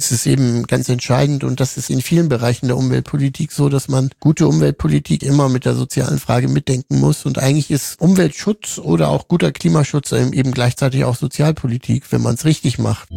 Es ist eben ganz entscheidend und das ist in vielen Bereichen der Umweltpolitik so, dass man gute Umweltpolitik immer mit der sozialen Frage mitdenken muss und eigentlich ist Umweltschutz oder auch guter Klimaschutz eben gleichzeitig auch Sozialpolitik, wenn man es richtig macht.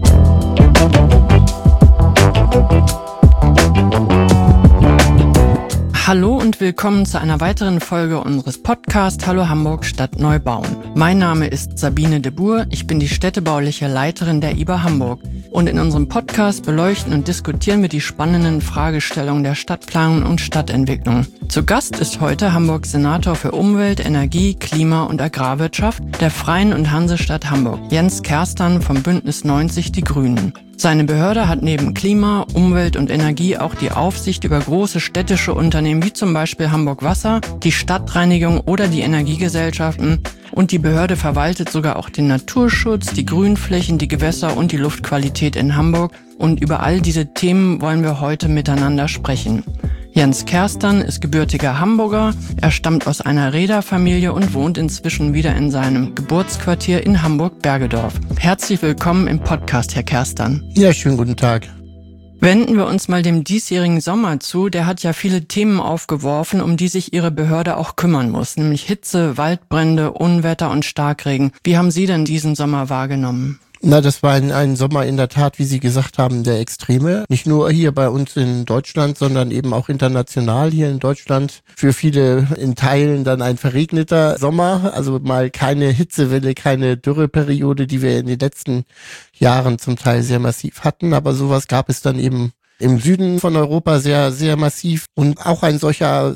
Hallo und willkommen zu einer weiteren Folge unseres Podcasts Hallo Hamburg Stadt neu bauen. Mein Name ist Sabine de Boer, ich bin die städtebauliche Leiterin der IBA Hamburg. Und in unserem Podcast beleuchten und diskutieren wir die spannenden Fragestellungen der Stadtplanung und Stadtentwicklung. Zu Gast ist heute Hamburgs Senator für Umwelt, Energie, Klima und Agrarwirtschaft der Freien und Hansestadt Hamburg, Jens Kerstan vom Bündnis 90 Die Grünen. Seine Behörde hat neben Klima, Umwelt und Energie auch die Aufsicht über große städtische Unternehmen wie zum Beispiel Hamburg Wasser, die Stadtreinigung oder die Energiegesellschaften. Und die Behörde verwaltet sogar auch den Naturschutz, die Grünflächen, die Gewässer und die Luftqualität in Hamburg. Und über all diese Themen wollen wir heute miteinander sprechen. Jens Kerstan ist gebürtiger Hamburger, er stammt aus einer Reederfamilie und wohnt inzwischen wieder in seinem Geburtsquartier in Hamburg-Bergedorf. Herzlich willkommen im Podcast, Herr Kerstan. Ja, schönen guten Tag. Wenden wir uns mal dem diesjährigen Sommer zu. Der hat ja viele Themen aufgeworfen, um die sich Ihre Behörde auch kümmern muss, nämlich Hitze, Waldbrände, Unwetter und Starkregen. Wie haben Sie denn diesen Sommer wahrgenommen? Na, das war ein Sommer in der Tat, wie Sie gesagt haben, der Extreme. Nicht nur hier bei uns in Deutschland, sondern eben auch international hier in Deutschland. Für viele in Teilen dann ein verregneter Sommer, also mal keine Hitzewelle, keine Dürreperiode, die wir in den letzten Jahren zum Teil sehr massiv hatten. Aber sowas gab es dann eben im Süden von Europa sehr, sehr massiv. Und auch ein solcher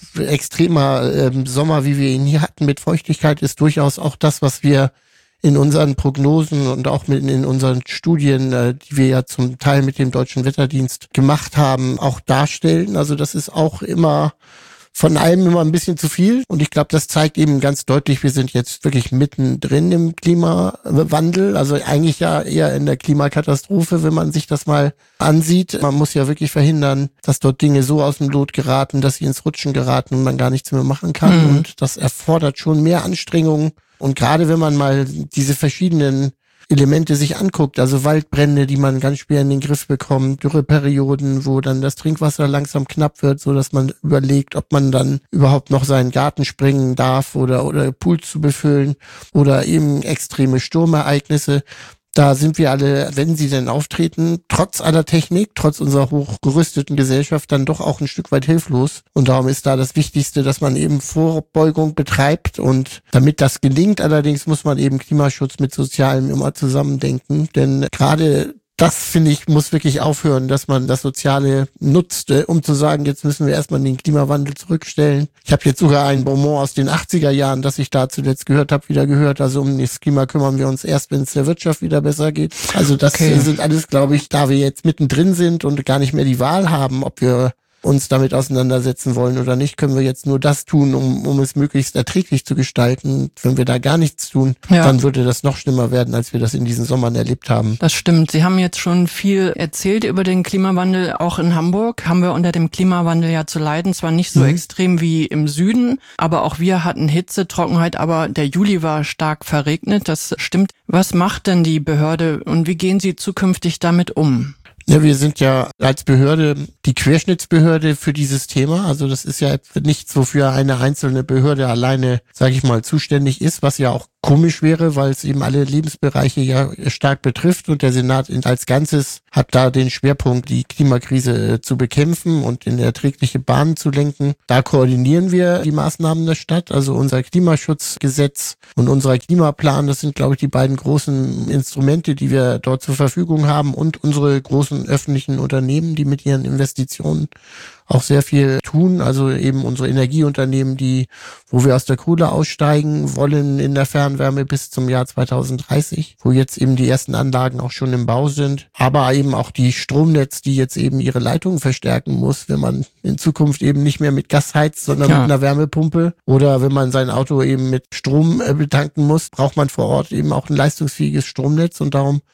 extremer Sommer, wie wir ihn hier hatten mit Feuchtigkeit, ist durchaus auch das, was wir in unseren Prognosen und auch in unseren Studien, die wir ja zum Teil mit dem Deutschen Wetterdienst gemacht haben, auch darstellen. Also das ist auch immer von allem immer ein bisschen zu viel. Und ich glaube, das zeigt eben ganz deutlich, wir sind jetzt wirklich mittendrin im Klimawandel. Also eigentlich ja eher in der Klimakatastrophe, wenn man sich das mal ansieht. Man muss ja wirklich verhindern, dass dort Dinge so aus dem Lot geraten, dass sie ins Rutschen geraten und man gar nichts mehr machen kann. Und das erfordert schon mehr Anstrengungen. Und gerade wenn man mal diese verschiedenen Elemente sich anguckt, also Waldbrände, die man ganz schwer in den Griff bekommt, Dürreperioden, wo dann das Trinkwasser langsam knapp wird, so dass man überlegt, ob man dann überhaupt noch seinen Garten sprengen darf oder Pools zu befüllen oder eben extreme Sturmereignisse. Da sind wir alle, wenn sie denn auftreten, trotz aller Technik, trotz unserer hochgerüsteten Gesellschaft dann doch auch ein Stück weit hilflos. Und darum ist da das Wichtigste, dass man eben Vorbeugung betreibt. Und damit das gelingt, allerdings muss man eben Klimaschutz mit Sozialem immer zusammendenken. Denn gerade das, finde ich, muss wirklich aufhören, dass man das Soziale nutzt, um zu sagen, jetzt müssen wir erstmal den Klimawandel zurückstellen. Ich habe jetzt sogar ein Bonmot aus den 80er Jahren, das ich da zuletzt gehört habe, wieder gehört. Also um das Klima kümmern wir uns erst, wenn es der Wirtschaft wieder besser geht. Also das sind alles, glaube ich, da wir jetzt mittendrin sind und gar nicht mehr die Wahl haben, ob wir uns damit auseinandersetzen wollen oder nicht, können wir jetzt nur das tun, um es möglichst erträglich zu gestalten. Wenn wir da gar nichts tun, dann würde das noch schlimmer werden, als wir das in diesen Sommern erlebt haben. Das stimmt. Sie haben jetzt schon viel erzählt über den Klimawandel. Auch in Hamburg haben wir unter dem Klimawandel ja zu leiden. Zwar nicht so extrem wie im Süden, aber auch wir hatten Hitze, Trockenheit, aber der Juli war stark verregnet. Das stimmt. Was macht denn die Behörde und wie gehen Sie zukünftig damit um? Ja, wir sind ja als Behörde die Querschnittsbehörde für dieses Thema. Also das ist ja nichts, wofür eine einzelne Behörde alleine, sage ich mal, zuständig ist, was ja auch komisch wäre, weil es eben alle Lebensbereiche ja stark betrifft und der Senat als Ganzes hat da den Schwerpunkt, die Klimakrise zu bekämpfen und in erträgliche Bahnen zu lenken. Da koordinieren wir die Maßnahmen der Stadt, also unser Klimaschutzgesetz und unser Klimaplan, das sind, glaube ich, die beiden großen Instrumente, die wir dort zur Verfügung haben und unsere großen öffentlichen Unternehmen, die mit ihren Investitionen auch sehr viel tun, also eben unsere Energieunternehmen, wo wir aus der Kohle aussteigen wollen in der Fernwärme bis zum Jahr 2030, wo jetzt eben die ersten Anlagen auch schon im Bau sind, aber eben auch die Stromnetz, die jetzt eben ihre Leitungen verstärken muss, wenn man in Zukunft eben nicht mehr mit Gas heizt, sondern mit einer Wärmepumpe oder wenn man sein Auto eben mit Strom betanken muss, braucht man vor Ort eben auch ein leistungsfähiges Stromnetz und darum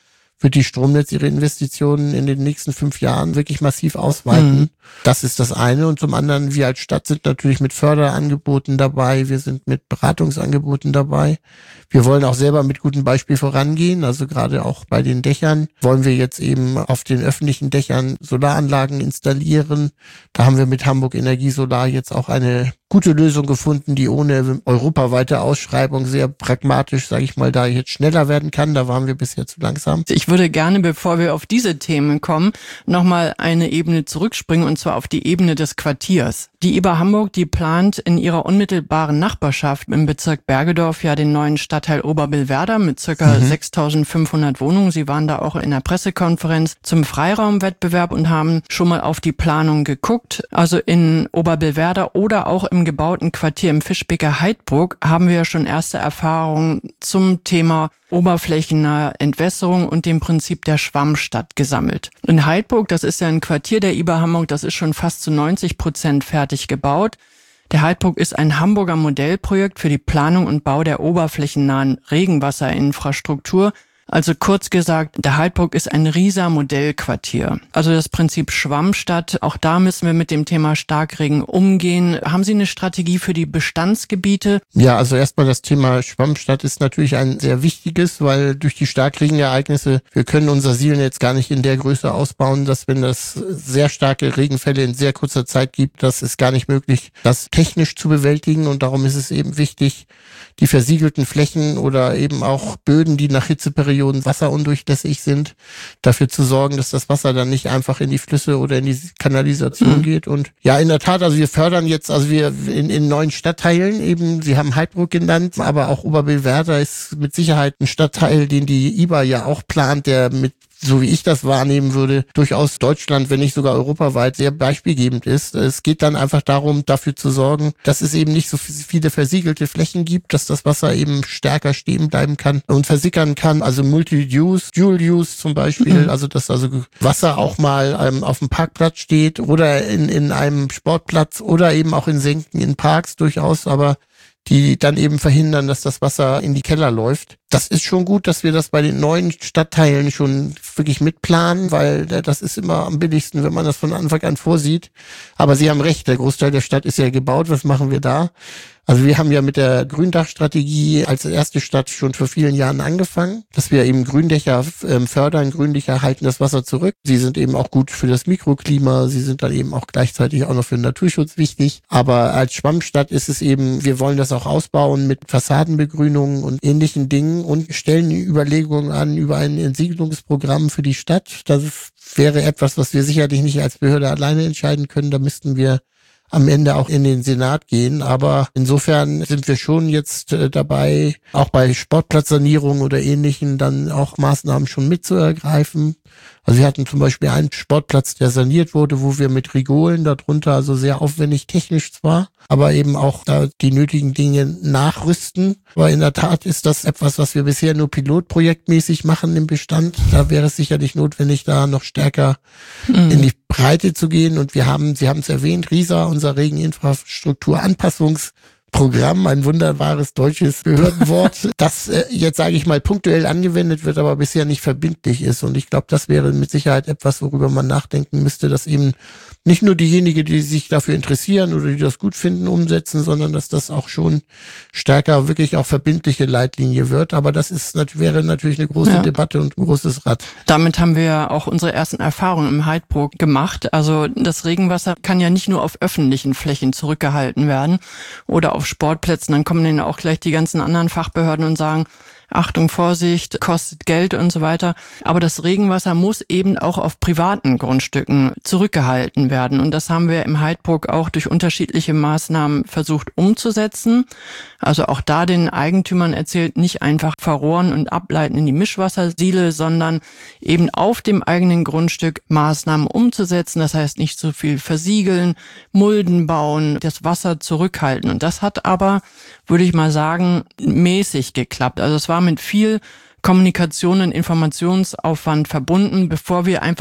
wird die Stromnetz ihre Investitionen in den nächsten 5 Jahren wirklich massiv ausweiten. Das ist das eine. Und zum anderen, wir als Stadt sind natürlich mit Förderangeboten dabei. Wir sind mit Beratungsangeboten dabei. Wir wollen auch selber mit gutem Beispiel vorangehen. Also gerade auch bei den Dächern wollen wir jetzt eben auf den öffentlichen Dächern Solaranlagen installieren. Da haben wir mit Hamburg Energie Solar jetzt auch eine gute Lösung gefunden, die ohne europaweite Ausschreibung sehr pragmatisch, sage ich mal, da jetzt schneller werden kann. Da waren wir bisher zu langsam. Ich würde gerne, bevor wir auf diese Themen kommen, nochmal eine Ebene zurückspringen, und zwar auf die Ebene des Quartiers. Die IBA Hamburg, die plant in ihrer unmittelbaren Nachbarschaft im Bezirk Bergedorf ja den neuen Stadtteil Oberbillwerder mit circa 6.500 Wohnungen. Sie waren da auch in der Pressekonferenz zum Freiraumwettbewerb und haben schon mal auf die Planung geguckt. Also in Oberbillwerder oder auch im gebauten Quartier im Fischbecker Heidbruck haben wir schon erste Erfahrungen zum Thema oberflächennahe Entwässerung und dem Prinzip der Schwammstadt gesammelt. In Heidbruck, das ist ja ein Quartier der IBA Hamburg, das ist schon fast zu 90% fertig gebaut. Der Heidbruck ist ein Hamburger Modellprojekt für die Planung und Bau der oberflächennahen Regenwasserinfrastruktur. Also kurz gesagt, der Heidbruck ist ein Riesa-Modellquartier. Also das Prinzip Schwammstadt, auch da müssen wir mit dem Thema Starkregen umgehen. Haben Sie eine Strategie für die Bestandsgebiete? Ja, also erstmal das Thema Schwammstadt ist natürlich ein sehr wichtiges, weil durch die Starkregenereignisse, wir können unser Sielnetz gar nicht in der Größe ausbauen, dass wenn das sehr starke Regenfälle in sehr kurzer Zeit gibt, das ist gar nicht möglich, das technisch zu bewältigen, und darum ist es eben wichtig, die versiegelten Flächen oder eben auch Böden, die nach Hitzeperioden wasserundurchlässig sind, dafür zu sorgen, dass das Wasser dann nicht einfach in die Flüsse oder in die Kanalisation geht. Und ja, in der Tat, also wir fördern jetzt, also wir in neuen Stadtteilen eben, Sie haben Heidbruck genannt, aber auch Oberbillwerder ist mit Sicherheit ein Stadtteil, den die IBA ja auch plant, der mit, so wie ich das wahrnehmen würde, durchaus Deutschland, wenn nicht sogar europaweit, sehr beispielgebend ist. Es geht dann einfach darum, dafür zu sorgen, dass es eben nicht so viele versiegelte Flächen gibt, dass das Wasser eben stärker stehen bleiben kann und versickern kann. Also Multi-Use, Dual-Use zum Beispiel, also dass also Wasser auch mal auf dem Parkplatz steht oder in einem Sportplatz oder eben auch in Senken, in Parks durchaus, aber die dann eben verhindern, dass das Wasser in die Keller läuft. Das ist schon gut, dass wir das bei den neuen Stadtteilen schon wirklich mitplanen, weil das ist immer am billigsten, wenn man das von Anfang an vorsieht. Aber Sie haben recht, der Großteil der Stadt ist ja gebaut. Was machen wir da? Also wir haben ja mit der Gründachstrategie als erste Stadt schon vor vielen Jahren angefangen, dass wir eben Gründächer fördern. Gründächer halten das Wasser zurück. Sie sind eben auch gut für das Mikroklima. Sie sind dann eben auch gleichzeitig auch noch für den Naturschutz wichtig. Aber als Schwammstadt ist es eben, wir wollen das auch ausbauen mit Fassadenbegrünungen und ähnlichen Dingen und stellen Überlegungen an über ein Entsiedlungsprogramm für die Stadt. Das wäre etwas, was wir sicherlich nicht als Behörde alleine entscheiden können. Da müssten wir am Ende auch in den Senat gehen. Aber insofern sind wir schon jetzt dabei, auch bei Sportplatzsanierung oder Ähnlichen dann auch Maßnahmen schon mitzuergreifen. Also wir hatten zum Beispiel einen Sportplatz, der saniert wurde, wo wir mit Rigolen darunter, also sehr aufwendig technisch zwar, aber eben auch da die nötigen Dinge nachrüsten. Aber in der Tat ist das etwas, was wir bisher nur pilotprojektmäßig machen im Bestand. Da wäre es sicherlich notwendig, da noch stärker in die Breite zu gehen. Und wir haben, Sie haben es erwähnt, RISA, unser Regeninfrastrukturanpassungsprogramm, ein wunderbares deutsches Behördenwort, das jetzt, sage ich mal, punktuell angewendet wird, aber bisher nicht verbindlich ist. Und ich glaube, das wäre mit Sicherheit etwas, worüber man nachdenken müsste, dass eben nicht nur diejenigen, die sich dafür interessieren oder die das gut finden, umsetzen, sondern dass das auch schon stärker wirklich auch verbindliche Leitlinie wird. Aber das wäre natürlich eine große Debatte und ein großes Rad. Damit haben wir auch unsere ersten Erfahrungen im Heidbruck gemacht. Also das Regenwasser kann ja nicht nur auf öffentlichen Flächen zurückgehalten werden oder auf Sportplätzen. Dann kommen dann auch gleich die ganzen anderen Fachbehörden und sagen, Achtung, Vorsicht, kostet Geld und so weiter. Aber das Regenwasser muss eben auch auf privaten Grundstücken zurückgehalten werden. Und das haben wir im Heidbruck auch durch unterschiedliche Maßnahmen versucht umzusetzen. Also auch da den Eigentümern erzählt, nicht einfach verrohren und ableiten in die Mischwassersiele, sondern eben auf dem eigenen Grundstück Maßnahmen umzusetzen. Das heißt, nicht so viel versiegeln, Mulden bauen, das Wasser zurückhalten. Und das hat aber, würde ich mal sagen, mäßig geklappt. Also es war mit viel Kommunikation und Informationsaufwand verbunden, bevor wir einfach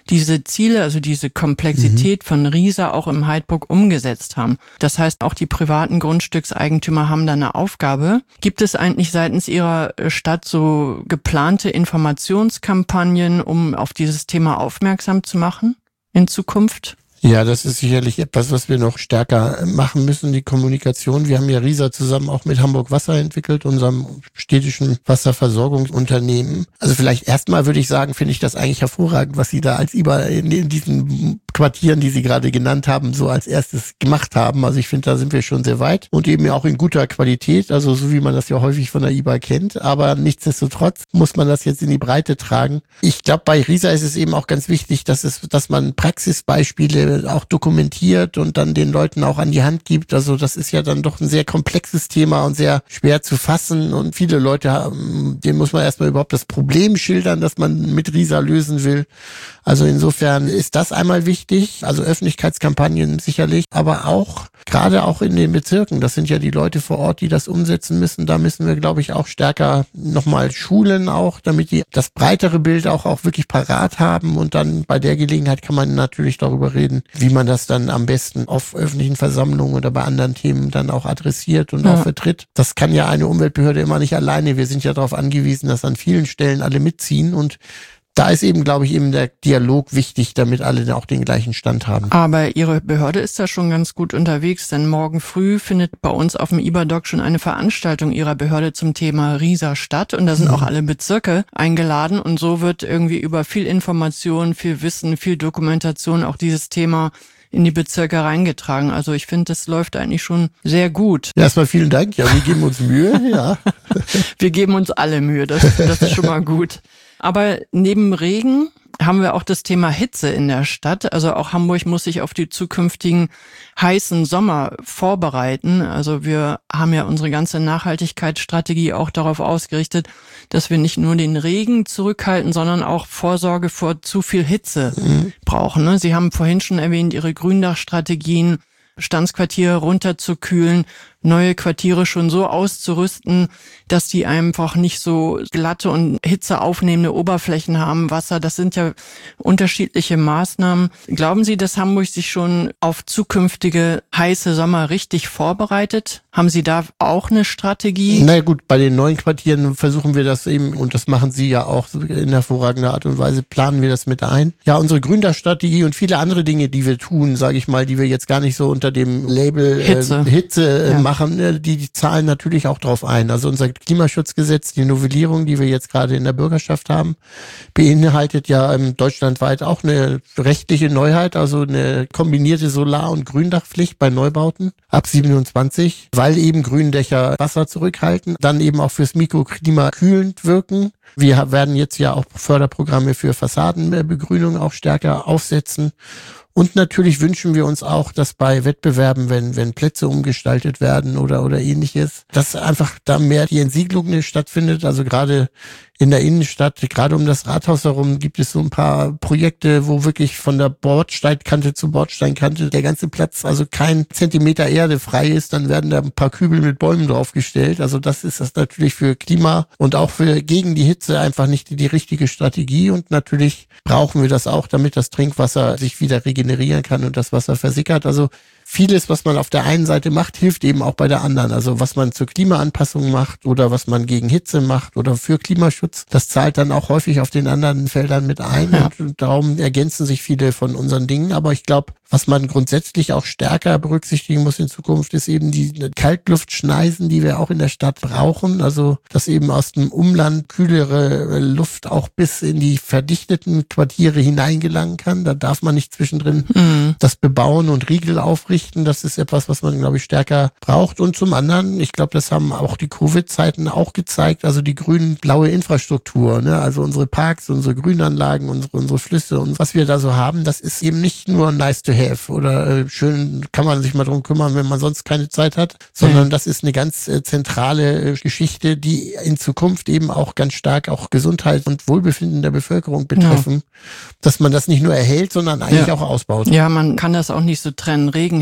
diese Ziele, also diese Komplexität von Riesa auch im Heidbruck umgesetzt haben. Das heißt, auch die privaten Grundstückseigentümer haben da eine Aufgabe. Gibt es eigentlich seitens Ihrer Stadt so geplante Informationskampagnen, um auf dieses Thema aufmerksam zu machen in Zukunft? Ja, das ist sicherlich etwas, was wir noch stärker machen müssen, die Kommunikation. Wir haben ja Riesa zusammen auch mit Hamburg Wasser entwickelt, unserem städtischen Wasserversorgungsunternehmen. Also vielleicht erstmal würde ich sagen, finde ich das eigentlich hervorragend, was Sie da als IBA in diesen Quartieren, die Sie gerade genannt haben, so als erstes gemacht haben. Also ich finde, da sind wir schon sehr weit und eben auch in guter Qualität, also so wie man das ja häufig von der IBA kennt. Aber nichtsdestotrotz muss man das jetzt in die Breite tragen. Ich glaube, bei Riesa ist es eben auch ganz wichtig, dass man Praxisbeispiele auch dokumentiert und dann den Leuten auch an die Hand gibt. Also das ist ja dann doch ein sehr komplexes Thema und sehr schwer zu fassen und viele Leute haben, denen muss man erstmal überhaupt das Problem schildern, das man mit Riesa lösen will. Also insofern ist das einmal wichtig, also Öffentlichkeitskampagnen sicherlich, aber auch, gerade auch in den Bezirken, das sind ja die Leute vor Ort, die das umsetzen müssen, da müssen wir, glaube ich, auch stärker nochmal schulen auch, damit die das breitere Bild auch wirklich parat haben und dann bei der Gelegenheit kann man natürlich darüber reden, wie man das dann am besten auf öffentlichen Versammlungen oder bei anderen Themen dann auch adressiert und auch vertritt. Das kann ja eine Umweltbehörde immer nicht alleine. Wir sind ja darauf angewiesen, dass an vielen Stellen alle mitziehen und da ist eben, glaube ich, eben der Dialog wichtig, damit alle auch den gleichen Stand haben. Aber Ihre Behörde ist da schon ganz gut unterwegs, denn morgen früh findet bei uns auf dem IBA-Doc schon eine Veranstaltung Ihrer Behörde zum Thema Riesa statt und da sind auch alle Bezirke eingeladen und so wird irgendwie über viel Information, viel Wissen, viel Dokumentation auch dieses Thema in die Bezirke reingetragen. Also ich finde, das läuft eigentlich schon sehr gut. Ja, erstmal vielen Dank. Ja, wir geben uns Mühe. Ja. Wir geben uns alle Mühe. Das ist schon mal gut. Aber neben Regen haben wir auch das Thema Hitze in der Stadt. Also auch Hamburg muss sich auf die zukünftigen heißen Sommer vorbereiten. Also wir haben ja unsere ganze Nachhaltigkeitsstrategie auch darauf ausgerichtet, dass wir nicht nur den Regen zurückhalten, sondern auch Vorsorge vor zu viel Hitze brauchen. Sie haben vorhin schon erwähnt, Ihre Gründachstrategien, Bestandsquartiere runterzukühlen, neue Quartiere schon so auszurüsten, dass die einfach nicht so glatte und hitzeaufnehmende Oberflächen haben, Wasser. Das sind ja unterschiedliche Maßnahmen. Glauben Sie, dass Hamburg sich schon auf zukünftige heiße Sommer richtig vorbereitet? Haben Sie da auch eine Strategie? Na gut, bei den neuen Quartieren versuchen wir das eben, und das machen Sie ja auch in hervorragender Art und Weise, planen wir das mit ein. Ja, unsere Gründachstrategie und viele andere Dinge, die wir tun, sage ich mal, die wir jetzt gar nicht so unter dem Label Hitze machen, die zahlen natürlich auch drauf ein. Also unser Klimaschutzgesetz, die Novellierung, die wir jetzt gerade in der Bürgerschaft haben, beinhaltet ja deutschlandweit auch eine rechtliche Neuheit, also eine kombinierte Solar- und Gründachpflicht bei Neubauten ab 27, weil eben Gründächer Wasser zurückhalten, dann eben auch fürs Mikroklima kühlend wirken. Wir werden jetzt ja auch Förderprogramme für Fassadenbegrünung auch stärker aufsetzen. Und natürlich wünschen wir uns auch, dass bei Wettbewerben, wenn Plätze umgestaltet werden oder ähnliches, dass einfach da mehr die Entsiegelung stattfindet. Also gerade in der Innenstadt, gerade um das Rathaus herum, gibt es so ein paar Projekte, wo wirklich von der Bordsteinkante zu Bordsteinkante der ganze Platz, also kein Zentimeter Erde frei ist, dann werden da ein paar Kübel mit Bäumen draufgestellt. Also das ist das natürlich für Klima und auch für gegen die Hitze einfach nicht die richtige Strategie. Und natürlich brauchen wir das auch, damit das Trinkwasser sich wieder regenerieren kann und das Wasser versickert. Also vieles, was man auf der einen Seite macht, hilft eben auch bei der anderen. Also was man zur Klimaanpassung macht oder was man gegen Hitze macht oder für Klimaschutz, das zahlt dann auch häufig auf den anderen Feldern mit ein. Ja. Und darum ergänzen sich viele von unseren Dingen. Aber ich glaube, was man grundsätzlich auch stärker berücksichtigen muss in Zukunft, ist eben die Kaltluftschneisen, die wir auch in der Stadt brauchen. Also, dass eben aus dem Umland kühlere Luft auch bis in die verdichteten Quartiere hineingelangen kann. Da darf man nicht zwischendrin das bebauen und Riegel aufrichten. Das ist etwas, was man, glaube ich, stärker braucht. Und zum anderen, ich glaube, das haben auch die Covid-Zeiten auch gezeigt, also die grün-blaue Infrastruktur, ne? Also unsere Parks, unsere Grünanlagen, unsere Flüsse und was wir da so haben, das ist eben nicht nur nice to have oder schön kann man sich mal drum kümmern, wenn man sonst keine Zeit hat, sondern das ist eine ganz zentrale Geschichte, die in Zukunft eben auch ganz stark auch Gesundheit und Wohlbefinden der Bevölkerung betreffen, dass man das nicht nur erhält, sondern eigentlich auch ausbaut. Ja, man kann das auch nicht so trennen. Regen,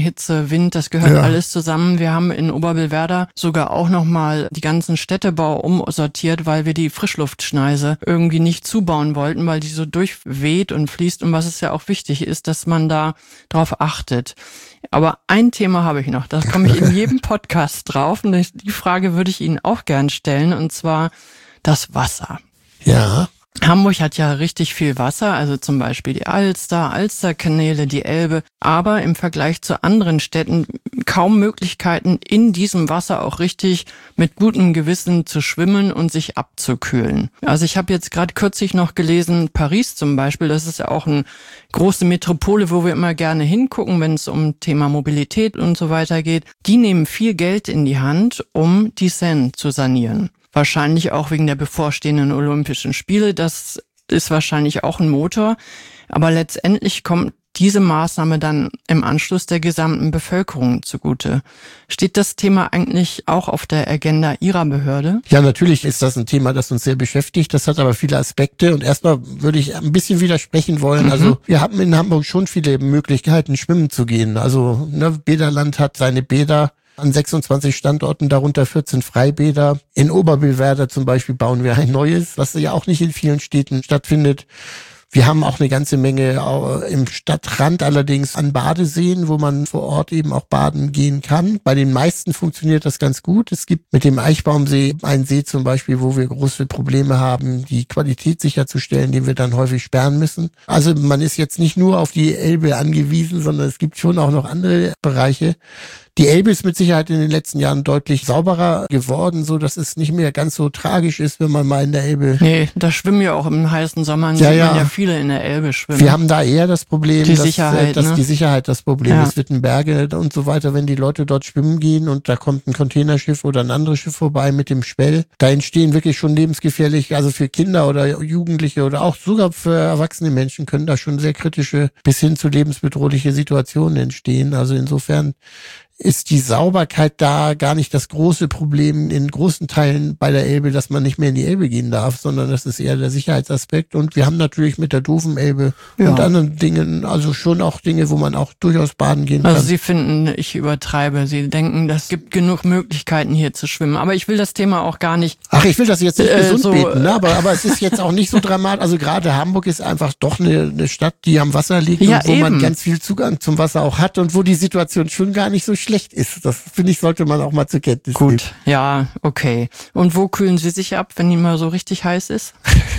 Hitze, Wind, das gehört alles zusammen. Wir haben in Oberbillwerder sogar auch nochmal die ganzen Städtebau umsortiert, weil wir die Frischluftschneise irgendwie nicht zubauen wollten, weil die so durchweht und fließt und was es ja auch wichtig ist, dass man da drauf achtet. Aber ein Thema habe ich noch, da komme ich in jedem Podcast drauf und die Frage würde ich Ihnen auch gern stellen, und zwar das Wasser. Ja. Hamburg hat ja richtig viel Wasser, also zum Beispiel die Alster, Alsterkanäle, die Elbe, aber im Vergleich zu anderen Städten kaum Möglichkeiten, in diesem Wasser auch richtig mit gutem Gewissen zu schwimmen und sich abzukühlen. Also ich habe jetzt gerade kürzlich noch gelesen, Paris zum Beispiel, das ist ja auch eine große Metropole, wo wir immer gerne hingucken, wenn es um Thema Mobilität und so weiter geht. Die nehmen viel Geld in die Hand, um die Seine zu sanieren. Wahrscheinlich auch wegen der bevorstehenden Olympischen Spiele. Das ist wahrscheinlich auch ein Motor. Aber letztendlich kommt diese Maßnahme dann im Anschluss der gesamten Bevölkerung zugute. Steht das Thema eigentlich auch auf der Agenda Ihrer Behörde? Ja, natürlich ist das ein Thema, das uns sehr beschäftigt. Das hat aber viele Aspekte. Und erstmal würde ich ein bisschen widersprechen wollen. Also wir haben in Hamburg schon viele Möglichkeiten, schwimmen zu gehen. Also Bäderland hat seine Bäder an 26 Standorten, darunter 14 Freibäder. In Oberbillwerder zum Beispiel bauen wir ein neues, was ja auch nicht in vielen Städten stattfindet. Wir haben auch eine ganze Menge im Stadtrand allerdings an Badeseen, wo man vor Ort eben auch baden gehen kann. Bei den meisten funktioniert das ganz gut. Es gibt mit dem Eichbaumsee einen See zum Beispiel, wo wir große Probleme haben, die Qualität sicherzustellen, den wir dann häufig sperren müssen. Also man ist jetzt nicht nur auf die Elbe angewiesen, sondern es gibt schon auch noch andere Bereiche. Die Elbe ist mit Sicherheit in den letzten Jahren deutlich sauberer geworden, so dass es nicht mehr ganz so tragisch ist, wenn man mal in der Elbe... Nee, da schwimmen ja auch im heißen Sommer, sieht man ja viele in der Elbe schwimmen. Wir haben da eher das Problem, dass die Sicherheit das Problem ist. Wittenberge und so weiter, wenn die Leute dort schwimmen gehen und da kommt ein Containerschiff oder ein anderes Schiff vorbei mit dem Schwell, da entstehen wirklich schon lebensgefährlich, also für Kinder oder Jugendliche oder auch sogar für erwachsene Menschen können da schon sehr kritische bis hin zu lebensbedrohliche Situationen entstehen. Also insofern ist die Sauberkeit da gar nicht das große Problem in großen Teilen bei der Elbe, dass man nicht mehr in die Elbe gehen darf, sondern das ist eher der Sicherheitsaspekt. Und wir haben natürlich mit der doofen Elbe und anderen Dingen, also schon auch Dinge, wo man auch durchaus baden gehen kann. Also Sie finden, ich übertreibe, Sie denken, das gibt genug Möglichkeiten hier zu schwimmen. Aber ich will das Thema auch gar nicht... Ach, ich will das jetzt nicht gesund beten, ne? aber es ist jetzt auch nicht so dramatisch. Also gerade Hamburg ist einfach doch eine Stadt, die am Wasser liegt und wo man ganz viel Zugang zum Wasser auch hat und wo die Situation schon gar nicht so schlecht ist. Das, finde ich, sollte man auch mal zur Kenntnis nehmen. Gut, ja, okay. Und wo kühlen Sie sich ab, wenn Ihnen mal so richtig heiß ist?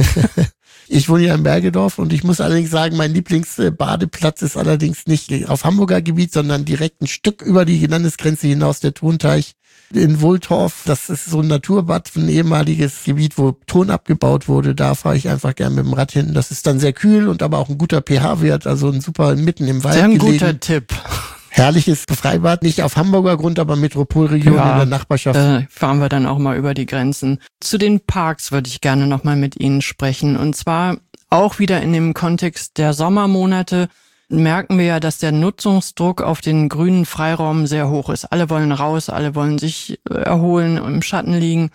Ich wohne ja in Bergedorf und ich muss allerdings sagen, mein Lieblingsbadeplatz ist allerdings nicht auf Hamburger Gebiet, sondern direkt ein Stück über die Landesgrenze hinaus, der Tonteich in Wohltorf. Das ist so ein Naturbad, ein ehemaliges Gebiet, wo Ton abgebaut wurde. Da fahre ich einfach gern mit dem Rad hin. Das ist dann sehr kühl und aber auch ein guter pH-Wert, also ein super mitten im Wald gelegen. Sehr ein guter Tipp. Herrliches Freibad, nicht auf Hamburger Grund, aber Metropolregion in der Nachbarschaft. Da fahren wir dann auch mal über die Grenzen. Zu den Parks würde ich gerne nochmal mit Ihnen sprechen. Und zwar auch wieder in dem Kontext der Sommermonate merken wir ja, dass der Nutzungsdruck auf den grünen Freiraum sehr hoch ist. Alle wollen raus, alle wollen sich erholen, im Schatten liegen.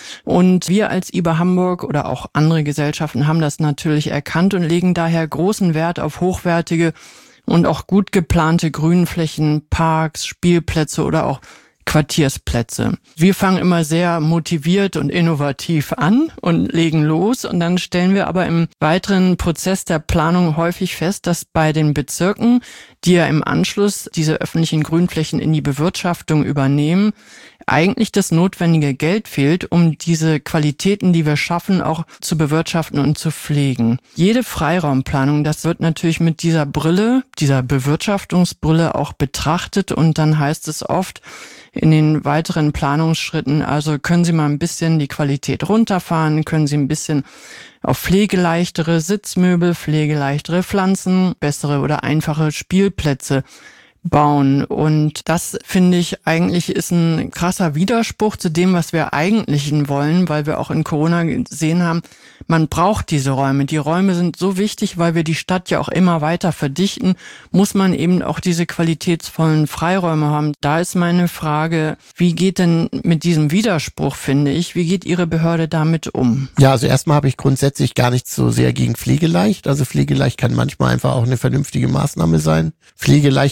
Und wir als IBA Hamburg oder auch andere Gesellschaften haben das natürlich erkannt und legen daher großen Wert auf hochwertige und auch gut geplante Grünflächen, Parks, Spielplätze oder auch Quartiersplätze. Wir fangen immer sehr motiviert und innovativ an und legen los und dann stellen wir aber im weiteren Prozess der Planung häufig fest, dass bei den Bezirken, die ja im Anschluss diese öffentlichen Grünflächen in die Bewirtschaftung übernehmen, eigentlich das notwendige Geld fehlt, um diese Qualitäten, die wir schaffen, auch zu bewirtschaften und zu pflegen. Jede Freiraumplanung, das wird natürlich mit dieser Brille, dieser Bewirtschaftungsbrille auch betrachtet und dann heißt es oft in den weiteren Planungsschritten, also können Sie mal ein bisschen die Qualität runterfahren, können Sie ein bisschen auf pflegeleichtere Sitzmöbel, pflegeleichtere Pflanzen, bessere oder einfache Spielplätze bauen. Und das, finde ich, eigentlich ist ein krasser Widerspruch zu dem, was wir eigentlich wollen, weil wir auch in Corona gesehen haben, man braucht diese Räume. Die Räume sind so wichtig, weil wir die Stadt ja auch immer weiter verdichten, muss man eben auch diese qualitätsvollen Freiräume haben. Da ist meine Frage, wie geht denn mit diesem Widerspruch, finde ich, wie geht Ihre Behörde damit um? Ja, also erstmal habe ich grundsätzlich gar nichts so sehr gegen Pflegeleicht. Also Pflegeleicht kann manchmal einfach auch eine vernünftige Maßnahme sein. Pflegeleichte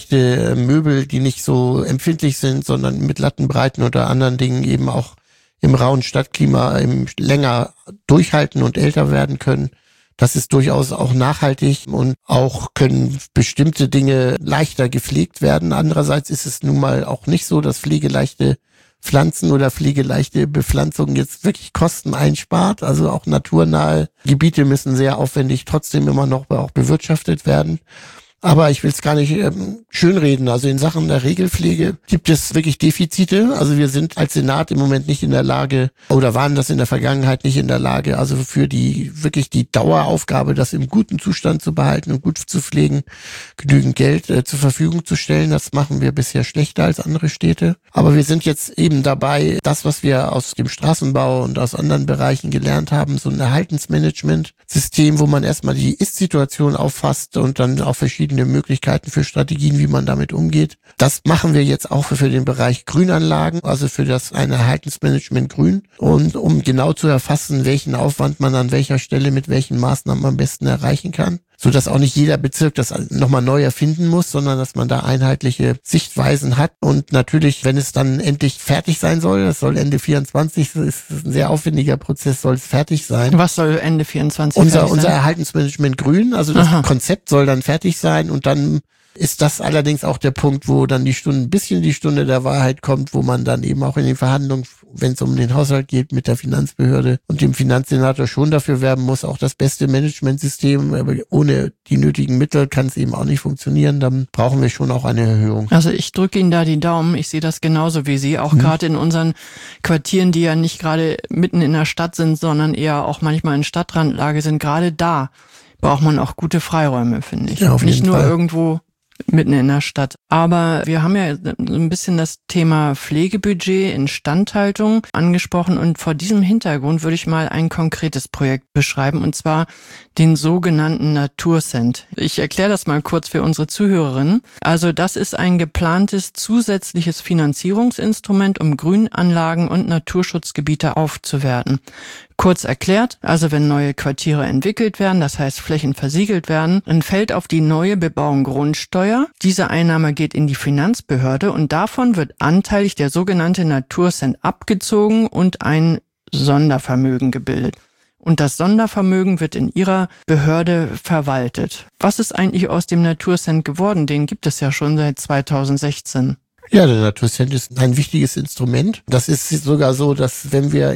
Möbel, die nicht so empfindlich sind, sondern mit Lattenbreiten oder anderen Dingen eben auch im rauen Stadtklima länger durchhalten und älter werden können. Das ist durchaus auch nachhaltig und auch können bestimmte Dinge leichter gepflegt werden. Andererseits ist es nun mal auch nicht so, dass pflegeleichte Pflanzen oder pflegeleichte Bepflanzung jetzt wirklich Kosten einspart. Also auch naturnahe Gebiete müssen sehr aufwendig trotzdem immer noch auch bewirtschaftet werden. Aber ich will es gar nicht schönreden. Also in Sachen der Regelpflege gibt es wirklich Defizite. Also wir sind als Senat im Moment nicht in der Lage oder waren das in der Vergangenheit nicht in der Lage, also für die Daueraufgabe, das im guten Zustand zu behalten und gut zu pflegen, genügend Geld zur Verfügung zu stellen. Das machen wir bisher schlechter als andere Städte. Aber wir sind jetzt eben dabei, das, was wir aus dem Straßenbau und aus anderen Bereichen gelernt haben, so ein Erhaltensmanagement-System, wo man erstmal die Ist-Situation auffasst und dann auch verschiedene Möglichkeiten für Strategien, wie man damit umgeht. Das machen wir jetzt auch für den Bereich Grünanlagen, also für das ein Erhaltensmanagement Grün. Und um genau zu erfassen, welchen Aufwand man an welcher Stelle mit welchen Maßnahmen am besten erreichen kann, sodass auch nicht jeder Bezirk das nochmal neu erfinden muss, sondern dass man da einheitliche Sichtweisen hat. Und natürlich, wenn es dann endlich fertig sein soll, das soll Ende 24, das ist ein sehr aufwendiger Prozess, soll es fertig sein. Was soll Ende 24 fertig sein? Unser Erhaltensmanagement Grün, also das Konzept soll dann fertig sein und dann ist das allerdings auch der Punkt, wo dann die Stunde der Wahrheit kommt, wo man dann eben auch in den Verhandlungen, wenn es um den Haushalt geht, mit der Finanzbehörde und dem Finanzsenator schon dafür werben muss, auch das beste Managementsystem, aber ohne die nötigen Mittel kann es eben auch nicht funktionieren, dann brauchen wir schon auch eine Erhöhung. Also ich drücke Ihnen da die Daumen, ich sehe das genauso wie Sie, auch gerade in unseren Quartieren, die ja nicht gerade mitten in der Stadt sind, sondern eher auch manchmal in Stadtrandlage sind, gerade da braucht man auch gute Freiräume, finde ich. Ja, auf jeden nicht nur Fall. Irgendwo mitten in der Stadt. Aber wir haben ja so ein bisschen das Thema Pflegebudget, Instandhaltung angesprochen und vor diesem Hintergrund würde ich mal ein konkretes Projekt beschreiben und zwar den sogenannten Naturcent. Ich erkläre das mal kurz für unsere Zuhörerinnen. Also das ist ein geplantes zusätzliches Finanzierungsinstrument, um Grünanlagen und Naturschutzgebiete aufzuwerten. Kurz erklärt, also wenn neue Quartiere entwickelt werden, das heißt Flächen versiegelt werden, dann fällt auf die neue Bebauung Grundsteuer. Diese Einnahme geht in die Finanzbehörde und davon wird anteilig der sogenannte Naturcent abgezogen und ein Sondervermögen gebildet. Und das Sondervermögen wird in ihrer Behörde verwaltet. Was ist eigentlich aus dem Naturcent geworden? Den gibt es ja schon seit 2016. Ja, der Naturcent ist ein wichtiges Instrument. Das ist sogar so, dass wenn wir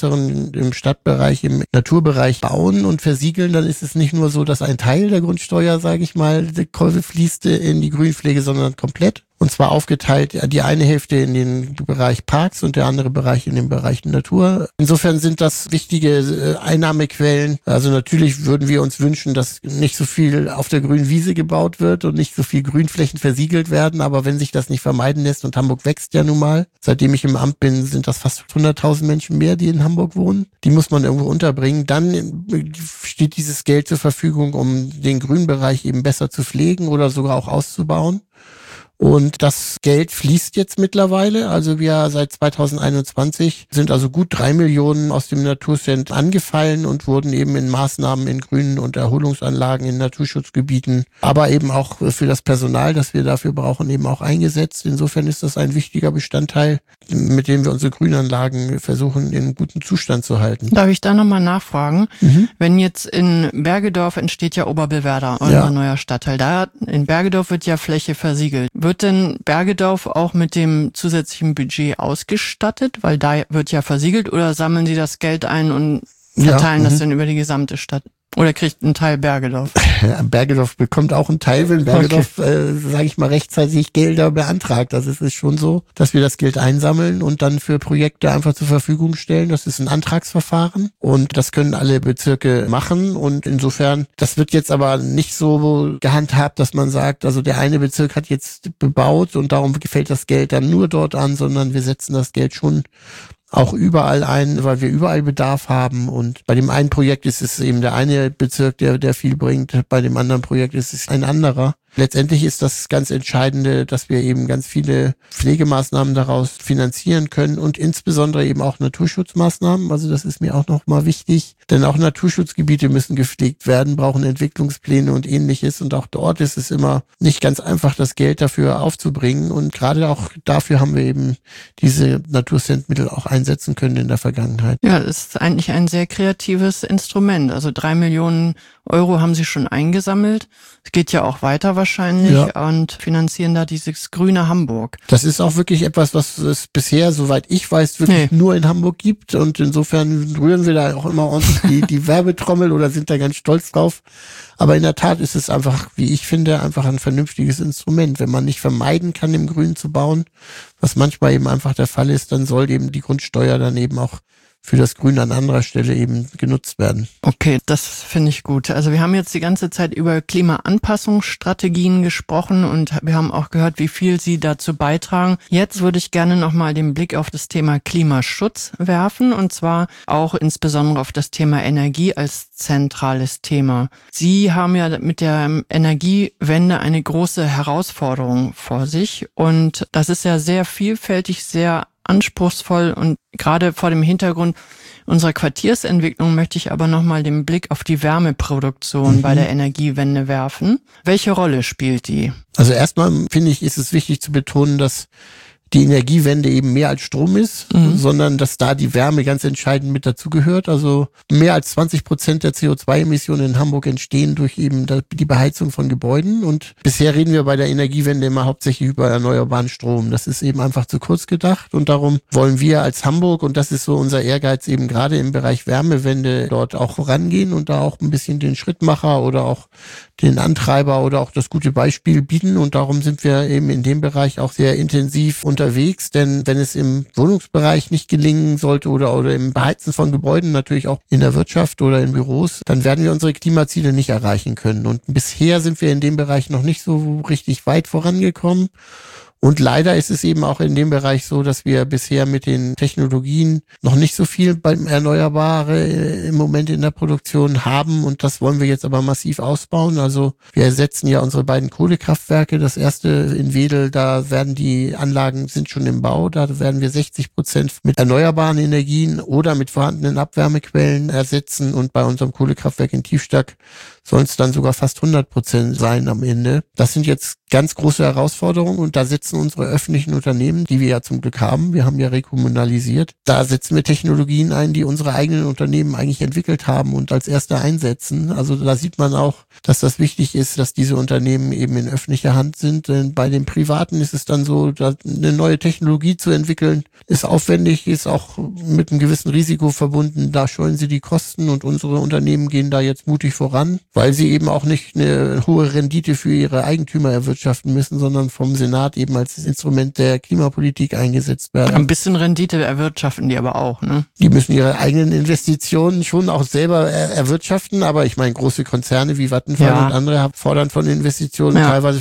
im Stadtbereich, im Naturbereich bauen und versiegeln, dann ist es nicht nur so, dass ein Teil der Grundsteuer, sage ich mal, die Käufe fließt in die Grünpflege, sondern komplett. Und zwar aufgeteilt, die eine Hälfte in den Bereich Parks und der andere Bereich in den Bereich Natur. Insofern sind das wichtige Einnahmequellen. Also natürlich würden wir uns wünschen, dass nicht so viel auf der grünen Wiese gebaut wird und nicht so viel Grünflächen versiegelt werden. Aber wenn sich das nicht vermeiden lässt, und Hamburg wächst ja nun mal, seitdem ich im Amt bin, sind das fast 100.000 Menschen mehr, die in Hamburg wohnen. Die muss man irgendwo unterbringen. Dann steht dieses Geld zur Verfügung, um den Grünbereich eben besser zu pflegen oder sogar auch auszubauen. Und das Geld fließt jetzt mittlerweile. Also wir seit 2021 sind also gut 3 Millionen aus dem Naturcent angefallen und wurden eben in Maßnahmen in Grünen- und Erholungsanlagen in Naturschutzgebieten, aber eben auch für das Personal, das wir dafür brauchen, eben auch eingesetzt. Insofern ist das ein wichtiger Bestandteil, mit dem wir unsere Grünanlagen versuchen, in guten Zustand zu halten. Darf ich da nochmal nachfragen? Wenn jetzt in Bergedorf entsteht ja Oberbewerder, unser neuer Stadtteil, da in Bergedorf wird ja Fläche versiegelt. Wird denn Bergedorf auch mit dem zusätzlichen Budget ausgestattet? Weil da wird ja versiegelt, oder sammeln Sie das Geld ein und verteilen das dann über die gesamte Stadt? Oder kriegt ein Teil Bergedorf? Bergedorf bekommt auch einen Teil, wenn Bergedorf, sage ich mal, rechtzeitig Gelder beantragt. Also es ist schon so, dass wir das Geld einsammeln und dann für Projekte einfach zur Verfügung stellen. Das ist ein Antragsverfahren und das können alle Bezirke machen. Und insofern, das wird jetzt aber nicht so gehandhabt, dass man sagt, also der eine Bezirk hat jetzt bebaut und darum gefällt das Geld dann nur dort an, sondern wir setzen das Geld schon auch überall ein, weil wir überall Bedarf haben. Und bei dem einen Projekt ist es eben der eine Bezirk, der viel bringt. Bei dem anderen Projekt ist es ein anderer. letztendlich ist das ganz Entscheidende, dass wir eben ganz viele Pflegemaßnahmen daraus finanzieren können und insbesondere eben auch Naturschutzmaßnahmen. Also das ist mir auch nochmal wichtig, denn auch Naturschutzgebiete müssen gepflegt werden, brauchen Entwicklungspläne und Ähnliches und auch dort ist es immer nicht ganz einfach, das Geld dafür aufzubringen und gerade auch dafür haben wir eben diese Naturcent-Mittel auch einsetzen können in der Vergangenheit. Ja, das ist eigentlich ein sehr kreatives Instrument. Also 3 Millionen Euro haben Sie schon eingesammelt. Es geht ja auch weiter wahrscheinlich und finanzieren da dieses grüne Hamburg. Das ist auch wirklich etwas, was es bisher, soweit ich weiß, wirklich nur in Hamburg gibt und insofern rühren wir da auch immer ordentlich die Werbetrommel oder sind da ganz stolz drauf. Aber in der Tat ist es einfach, wie ich finde, einfach ein vernünftiges Instrument. Wenn man nicht vermeiden kann, im Grün zu bauen, was manchmal eben einfach der Fall ist, dann soll eben die Grundsteuer dann eben auch für das Grün an anderer Stelle eben genutzt werden. Okay, das finde ich gut. Also wir haben jetzt die ganze Zeit über Klimaanpassungsstrategien gesprochen und wir haben auch gehört, wie viel Sie dazu beitragen. Jetzt würde ich gerne nochmal den Blick auf das Thema Klimaschutz werfen und zwar auch insbesondere auf das Thema Energie als zentrales Thema. Sie haben ja mit der Energiewende eine große Herausforderung vor sich und das ist ja sehr vielfältig, sehr anspruchsvoll und gerade vor dem Hintergrund unserer Quartiersentwicklung möchte ich aber nochmal den Blick auf die Wärmeproduktion bei der Energiewende werfen. Welche Rolle spielt die? Also erstmal finde ich, ist es wichtig zu betonen, dass die Energiewende eben mehr als Strom ist, sondern dass da die Wärme ganz entscheidend mit dazugehört. Also mehr als 20% der CO2-Emissionen in Hamburg entstehen durch eben die Beheizung von Gebäuden. Und bisher reden wir bei der Energiewende immer hauptsächlich über erneuerbaren Strom. Das ist eben einfach zu kurz gedacht und darum wollen wir als Hamburg, und das ist so unser Ehrgeiz, eben gerade im Bereich Wärmewende dort auch vorangehen und da auch ein bisschen den Schrittmacher oder auch den Antreiber oder auch das gute Beispiel bieten. Und darum sind wir eben in dem Bereich auch sehr intensiv unterwegs, denn wenn es im Wohnungsbereich nicht gelingen sollte oder im Beheizen von Gebäuden, natürlich auch in der Wirtschaft oder in Büros, dann werden wir unsere Klimaziele nicht erreichen können. Und bisher sind wir in dem Bereich noch nicht so richtig weit vorangekommen. Und leider ist es eben auch in dem Bereich so, dass wir bisher mit den Technologien noch nicht so viel beim Erneuerbare im Moment in der Produktion haben. Und das wollen wir jetzt aber massiv ausbauen. Also wir ersetzen ja unsere beiden Kohlekraftwerke. Das erste in Wedel, da werden die Anlagen, sind schon im Bau. Da werden wir 60% mit erneuerbaren Energien oder mit vorhandenen Abwärmequellen ersetzen. Und bei unserem Kohlekraftwerk in Tiefstack sollen es dann sogar fast 100% sein am Ende. Das sind jetzt ganz große Herausforderungen und da setzen unsere öffentlichen Unternehmen, die wir ja zum Glück haben, wir haben ja rekommunalisiert, da setzen wir Technologien ein, die unsere eigenen Unternehmen eigentlich entwickelt haben und als erste einsetzen. Also da sieht man auch, dass das wichtig ist, dass diese Unternehmen eben in öffentlicher Hand sind. Denn bei den Privaten ist es dann so, da eine neue Technologie zu entwickeln, ist aufwendig, ist auch mit einem gewissen Risiko verbunden. Da scheuen sie die Kosten und unsere Unternehmen gehen da jetzt mutig voran, weil sie eben auch nicht eine hohe Rendite für ihre Eigentümer erwirtschaften müssen, sondern vom Senat eben als Instrument der Klimapolitik eingesetzt werden. Ein bisschen Rendite erwirtschaften die aber auch, ne? Die müssen ihre eigenen Investitionen schon auch selber erwirtschaften, aber ich meine, große Konzerne wie Vattenfall und andere fordern von Investitionen teilweise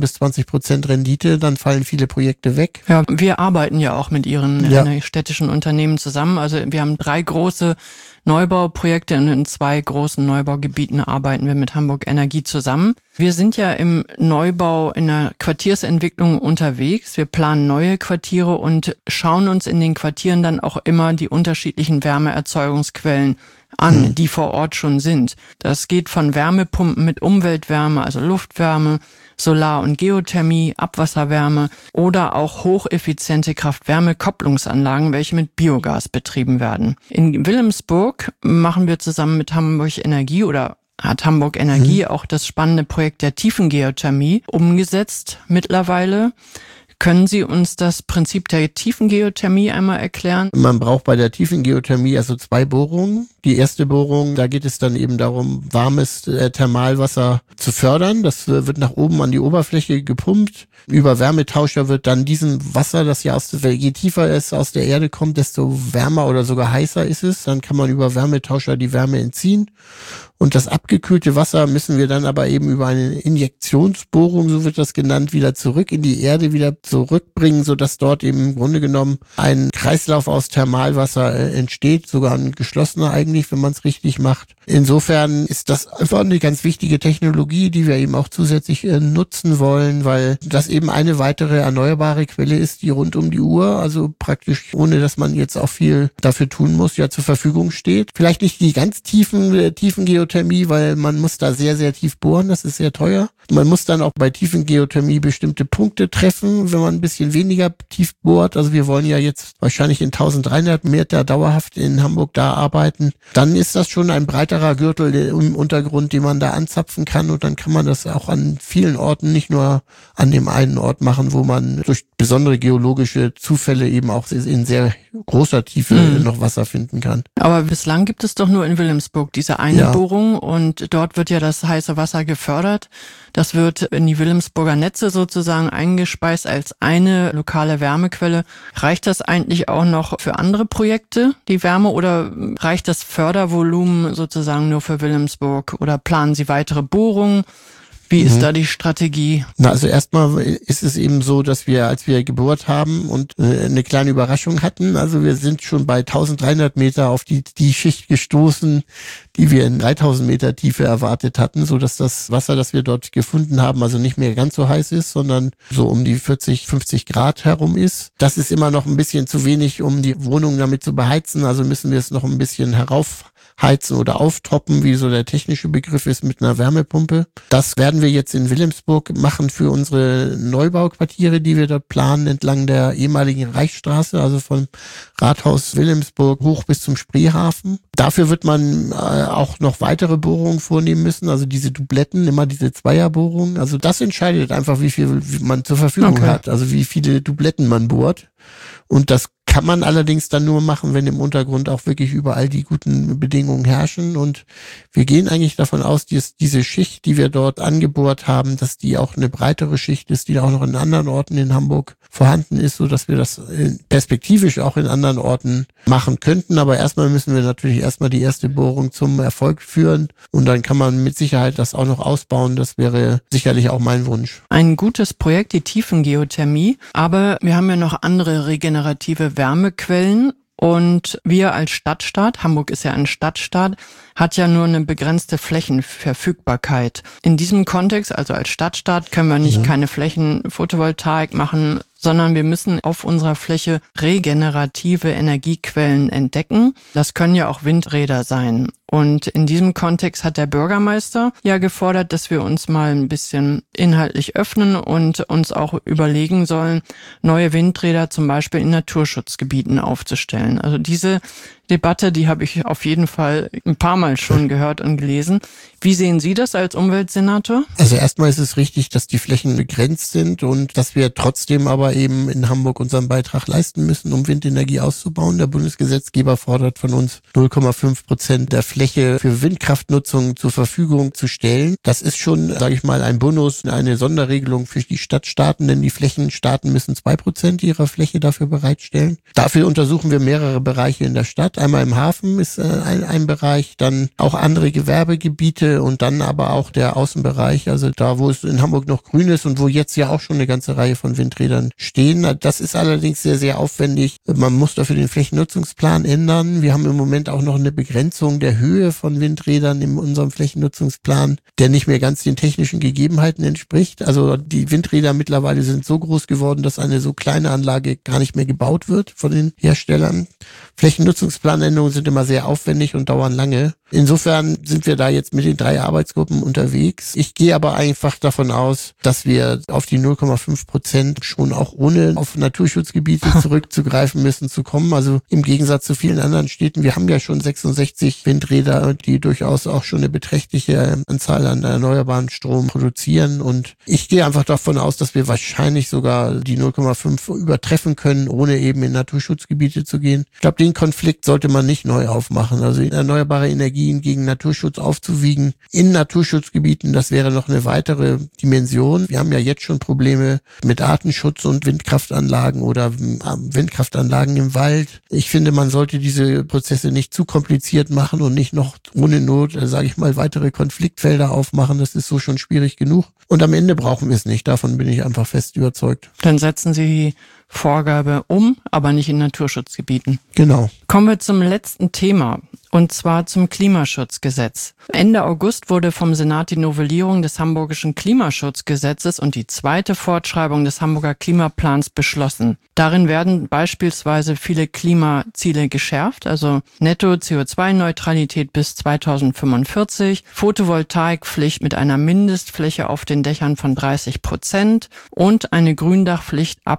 15-20% Rendite, dann fallen viele Projekte weg. Ja, wir arbeiten ja auch mit Ihren städtischen Unternehmen zusammen. Also wir haben 3 große Neubauprojekte und in 2 großen Neubaugebieten arbeiten wir mit Hamburg Energie zusammen. Wir sind ja im Neubau in der Quartiersentwicklung unterwegs. Wir planen neue Quartiere und schauen uns in den Quartieren dann auch immer die unterschiedlichen Wärmeerzeugungsquellen an, die vor Ort schon sind. Das geht von Wärmepumpen mit Umweltwärme, also Luftwärme, Solar- und Geothermie, Abwasserwärme oder auch hocheffiziente Kraft-Wärme-Kopplungsanlagen, welche mit Biogas betrieben werden. In Wilhelmsburg machen wir zusammen mit Hamburg Energie oder hat Hamburg Energie auch das spannende Projekt der Tiefengeothermie umgesetzt mittlerweile. Können Sie uns das Prinzip der Tiefengeothermie einmal erklären? Man braucht bei der Tiefengeothermie also 2 Bohrungen. Die erste Bohrung, da geht es dann eben darum, warmes Thermalwasser zu fördern. Das wird nach oben an die Oberfläche gepumpt. Über Wärmetauscher wird dann diesem Wasser, das ja je tiefer es aus der Erde kommt, desto wärmer oder sogar heißer ist es. Dann kann man über Wärmetauscher die Wärme entziehen. Und das abgekühlte Wasser müssen wir dann aber eben über eine Injektionsbohrung, so wird das genannt, wieder zurück in die Erde wieder zurückbringen, sodass dort eben im Grunde genommen ein Kreislauf aus Thermalwasser entsteht, sogar ein geschlossener eigentlich. eigentlich, wenn man es richtig macht. Insofern ist das einfach eine ganz wichtige Technologie, die wir eben auch zusätzlich nutzen wollen, weil das eben eine weitere erneuerbare Quelle ist, die rund um die Uhr, also praktisch ohne, dass man jetzt auch viel dafür tun muss, ja zur Verfügung steht. Vielleicht nicht die ganz tiefen Geothermie, weil man muss da sehr, sehr tief bohren, das ist sehr teuer. Man muss dann auch bei tiefen Geothermie bestimmte Punkte treffen, wenn man ein bisschen weniger tief bohrt. Also wir wollen ja jetzt wahrscheinlich in 1300 Meter dauerhaft in Hamburg da arbeiten. Dann ist das schon ein breiterer Gürtel im Untergrund, den man da anzapfen kann, und dann kann man das auch an vielen Orten, nicht nur an dem einen Ort machen, wo man durch besondere geologische Zufälle eben auch in sehr großer Tiefe noch Wasser finden kann. Aber bislang gibt es doch nur in Wilhelmsburg diese eine Bohrung, und dort wird ja das heiße Wasser gefördert. Das wird in die Wilhelmsburger Netze sozusagen eingespeist als eine lokale Wärmequelle. Reicht das eigentlich auch noch für andere Projekte, die Wärme, oder reicht das Fördervolumen sozusagen nur für Wilhelmsburg, oder planen Sie weitere Bohrungen? Wie ist da die Strategie? Na, also erstmal ist es eben so, dass wir, als wir gebohrt haben und eine kleine Überraschung hatten, also wir sind schon bei 1300 Meter auf die Schicht gestoßen, die wir in 3000 Meter Tiefe erwartet hatten, so dass das Wasser, das wir dort gefunden haben, also nicht mehr ganz so heiß ist, sondern so um die 40, 50 Grad herum ist. Das ist immer noch ein bisschen zu wenig, um die Wohnung damit zu beheizen, also müssen wir es noch ein bisschen heraufheizen oder auftoppen, wie so der technische Begriff ist, mit einer Wärmepumpe. Das werden wir jetzt in Wilhelmsburg machen für unsere Neubauquartiere, die wir dort planen, entlang der ehemaligen Reichsstraße, also vom Rathaus Wilhelmsburg hoch bis zum Spreehafen. Dafür wird man auch noch weitere Bohrungen vornehmen müssen, also diese Dubletten, immer diese Zweierbohrungen. Also das entscheidet einfach, wie viel man zur Verfügung hat, also wie viele Dubletten man bohrt. Und das kann man allerdings dann nur machen, wenn im Untergrund auch wirklich überall die guten Bedingungen herrschen. Und wir gehen eigentlich davon aus, dass diese Schicht, die wir dort angebohrt haben, dass die auch eine breitere Schicht ist, die auch noch in anderen Orten in Hamburg vorhanden ist, so dass wir das perspektivisch auch in anderen Orten machen könnten. Aber erstmal müssen wir natürlich erstmal die erste Bohrung zum Erfolg führen, und dann kann man mit Sicherheit das auch noch ausbauen. Das wäre sicherlich auch mein Wunsch. Ein gutes Projekt, die Tiefengeothermie, aber wir haben ja noch andere regenerative Wärmequellen. Und wir als Stadtstaat, Hamburg ist ja ein Stadtstaat, hat ja nur eine begrenzte Flächenverfügbarkeit. In diesem Kontext, also als Stadtstaat, können wir nicht keine Flächenphotovoltaik machen, sondern wir müssen auf unserer Fläche regenerative Energiequellen entdecken. Das können ja auch Windräder sein. Und in diesem Kontext hat der Bürgermeister ja gefordert, dass wir uns mal ein bisschen inhaltlich öffnen und uns auch überlegen sollen, neue Windräder zum Beispiel in Naturschutzgebieten aufzustellen. Also diese Debatte, die habe ich auf jeden Fall ein paar Mal schon gehört und gelesen. Wie sehen Sie das als Umweltsenator? Also erstmal ist es richtig, dass die Flächen begrenzt sind und dass wir trotzdem aber eben in Hamburg unseren Beitrag leisten müssen, um Windenergie auszubauen. Der Bundesgesetzgeber fordert von uns 0,5% der Fläche für Windkraftnutzung zur Verfügung zu stellen. Das ist schon, sage ich mal, ein Bonus, eine Sonderregelung für die Stadtstaaten, denn die Flächenstaaten müssen 2% ihrer Fläche dafür bereitstellen. Dafür untersuchen wir mehrere Bereiche in der Stadt. Einmal im Hafen ist ein Bereich, dann auch andere Gewerbegebiete und dann aber auch der Außenbereich, also da, wo es in Hamburg noch grün ist und wo jetzt ja auch schon eine ganze Reihe von Windrädern stehen. Das ist allerdings sehr, sehr aufwendig. Man muss dafür den Flächennutzungsplan ändern. Wir haben im Moment auch noch eine Begrenzung der Höhe von Windrädern in unserem Flächennutzungsplan, der nicht mehr ganz den technischen Gegebenheiten entspricht. Also die Windräder mittlerweile sind so groß geworden, dass eine so kleine Anlage gar nicht mehr gebaut wird von den Herstellern. Flächennutzungsplanänderungen sind immer sehr aufwendig und dauern lange. Insofern sind wir da jetzt mit den 3 Arbeitsgruppen unterwegs. Ich gehe aber einfach davon aus, dass wir auf die 0,5% schon auch ohne auf Naturschutzgebiete zurückzugreifen müssen zu kommen. Also im Gegensatz zu vielen anderen Städten, wir haben ja schon 66 Windräder, die durchaus auch schon eine beträchtliche Anzahl an erneuerbaren Strom produzieren. Und ich gehe einfach davon aus, dass wir wahrscheinlich sogar die 0,5 übertreffen können, ohne eben in Naturschutzgebiete zu gehen. Ich glaube, den Konflikt sollte man nicht neu aufmachen. Also erneuerbare Energien gegen Naturschutz aufzuwiegen in Naturschutzgebieten, das wäre noch eine weitere Dimension. Wir haben ja jetzt schon Probleme mit Artenschutz und Windkraftanlagen oder Windkraftanlagen im Wald. Ich finde, man sollte diese Prozesse nicht zu kompliziert machen und nicht noch ohne Not, sage ich mal, weitere Konfliktfelder aufmachen. Das ist so schon schwierig genug. Und am Ende brauchen wir es nicht. Davon bin ich einfach fest überzeugt. Dann setzen Sie Vorgabe aber nicht in Naturschutzgebieten. Genau. Kommen wir zum letzten Thema, und zwar zum Klimaschutzgesetz. Ende August wurde vom Senat die Novellierung des Hamburgischen Klimaschutzgesetzes und die zweite Fortschreibung des Hamburger Klimaplans beschlossen. Darin werden beispielsweise viele Klimaziele geschärft, also Netto-CO2-Neutralität bis 2045, Photovoltaikpflicht mit einer Mindestfläche auf den Dächern von 30% und eine Gründachpflicht ab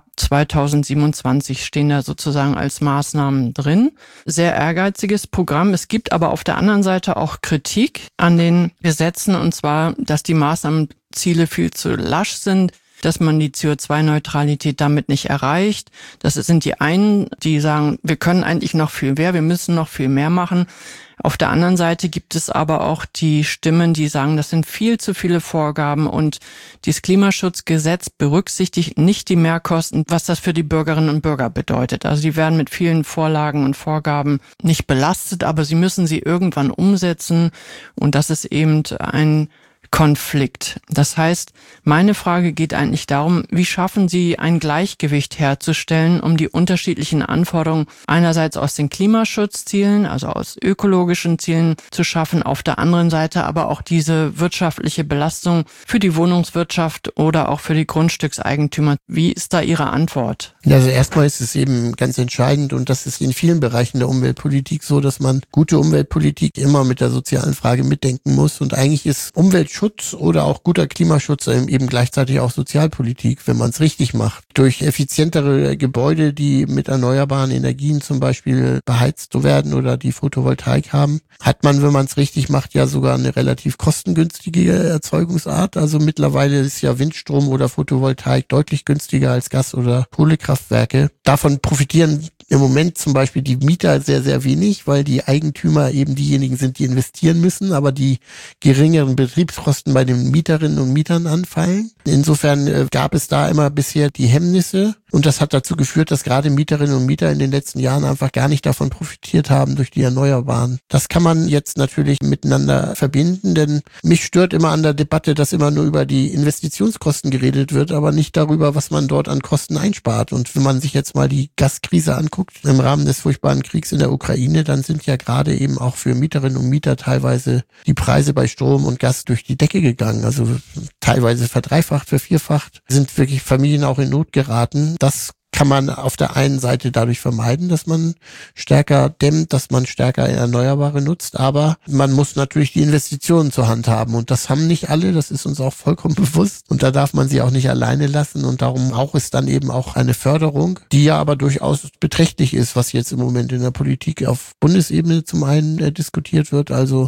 2027 stehen da sozusagen als Maßnahmen drin. Sehr ehrgeiziges Programm. Es gibt aber auf der anderen Seite auch Kritik an den Gesetzen, und zwar, dass die Maßnahmenziele viel zu lasch sind, dass man die CO2-Neutralität damit nicht erreicht. Das sind die einen, die sagen, wir können eigentlich noch viel mehr, wir müssen noch viel mehr machen. Auf der anderen Seite gibt es aber auch die Stimmen, die sagen, das sind viel zu viele Vorgaben und dieses Klimaschutzgesetz berücksichtigt nicht die Mehrkosten, was das für die Bürgerinnen und Bürger bedeutet. Also die werden mit vielen Vorlagen und Vorgaben nicht belastet, aber sie müssen sie irgendwann umsetzen, und das ist eben ein Konflikt. Das heißt, meine Frage geht eigentlich darum, wie schaffen Sie ein Gleichgewicht herzustellen, um die unterschiedlichen Anforderungen einerseits aus den Klimaschutzzielen, also aus ökologischen Zielen zu schaffen, auf der anderen Seite aber auch diese wirtschaftliche Belastung für die Wohnungswirtschaft oder auch für die Grundstückseigentümer. Wie ist da Ihre Antwort? Also erstmal ist es eben ganz entscheidend, und das ist in vielen Bereichen der Umweltpolitik so, dass man gute Umweltpolitik immer mit der sozialen Frage mitdenken muss, und eigentlich ist Umweltschutz oder auch guter Klimaschutz eben gleichzeitig auch Sozialpolitik, wenn man es richtig macht. Durch effizientere Gebäude, die mit erneuerbaren Energien zum Beispiel beheizt werden oder die Photovoltaik haben, hat man, wenn man es richtig macht, ja sogar eine relativ kostengünstige Erzeugungsart. Also mittlerweile ist ja Windstrom oder Photovoltaik deutlich günstiger als Gas- oder Kohlekraftwerke. Davon profitieren im Moment zum Beispiel die Mieter sehr, sehr wenig, weil die Eigentümer eben diejenigen sind, die investieren müssen, aber die geringeren Betriebskosten bei den Mieterinnen und Mietern anfallen. Insofern gab es da immer bisher die Hemmnisse, und das hat dazu geführt, dass gerade Mieterinnen und Mieter in den letzten Jahren einfach gar nicht davon profitiert haben durch die Erneuerbaren. Das kann man jetzt natürlich miteinander verbinden, denn mich stört immer an der Debatte, dass immer nur über die Investitionskosten geredet wird, aber nicht darüber, was man dort an Kosten einspart. Und wenn man sich jetzt mal die Gaskrise anguckt, im Rahmen des furchtbaren Kriegs in der Ukraine, dann sind ja gerade eben auch für Mieterinnen und Mieter teilweise die Preise bei Strom und Gas durch die Decke gegangen. Also teilweise verdreifacht, vervierfacht, sind wirklich Familien auch in Not geraten. Das kann man auf der einen Seite dadurch vermeiden, dass man stärker dämmt, dass man stärker Erneuerbare nutzt, aber man muss natürlich die Investitionen zur Hand haben, und das haben nicht alle, das ist uns auch vollkommen bewusst, und da darf man sie auch nicht alleine lassen, und darum braucht es dann eben auch eine Förderung, die ja aber durchaus beträchtlich ist, was jetzt im Moment in der Politik auf Bundesebene zum einen diskutiert wird, also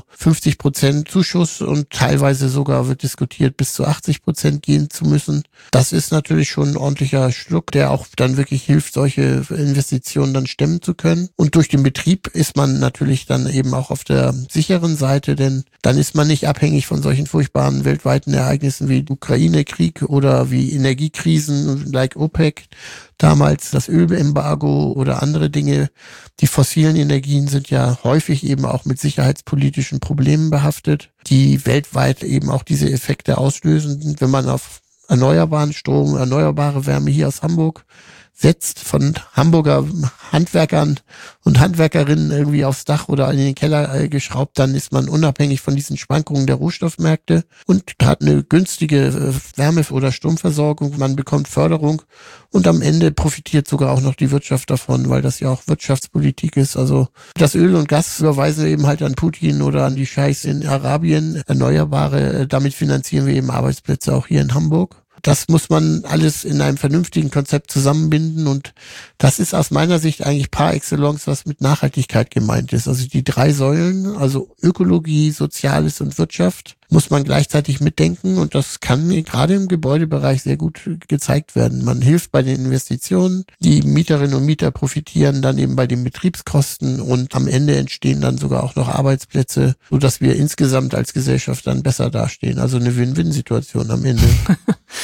50% Zuschuss, und teilweise sogar wird diskutiert, bis zu 80% gehen zu müssen. Das ist natürlich schon ein ordentlicher Schluck, der auch dann wirklich hilft, solche Investitionen dann stemmen zu können. Und durch den Betrieb ist man natürlich dann eben auch auf der sicheren Seite, denn dann ist man nicht abhängig von solchen furchtbaren weltweiten Ereignissen wie Ukraine-Krieg oder wie Energiekrisen like OPEC, damals das Ölembargo oder andere Dinge. Die fossilen Energien sind ja häufig eben auch mit sicherheitspolitischen Problemen behaftet, die weltweit eben auch diese Effekte auslösen. Wenn man auf erneuerbaren Strom, erneuerbare Wärme hier aus Hamburg setzt, von Hamburger Handwerkern und Handwerkerinnen irgendwie aufs Dach oder in den Keller geschraubt, dann ist man unabhängig von diesen Schwankungen der Rohstoffmärkte und hat eine günstige Wärme- oder Stromversorgung. Man bekommt Förderung und am Ende profitiert sogar auch noch die Wirtschaft davon, weil das ja auch Wirtschaftspolitik ist. Also das Öl und Gas überweisen wir eben halt an Putin oder an die Scheichs in Arabien, Erneuerbare. Damit finanzieren wir eben Arbeitsplätze auch hier in Hamburg. Das muss man alles in einem vernünftigen Konzept zusammenbinden, und das ist aus meiner Sicht eigentlich par excellence, was mit Nachhaltigkeit gemeint ist. Also die 3 Säulen, also Ökologie, Soziales und Wirtschaft, muss man gleichzeitig mitdenken, und das kann gerade im Gebäudebereich sehr gut gezeigt werden. Man hilft bei den Investitionen, die Mieterinnen und Mieter profitieren dann eben bei den Betriebskosten, und am Ende entstehen dann sogar auch noch Arbeitsplätze, sodass wir insgesamt als Gesellschaft dann besser dastehen. Also eine Win-Win-Situation am Ende.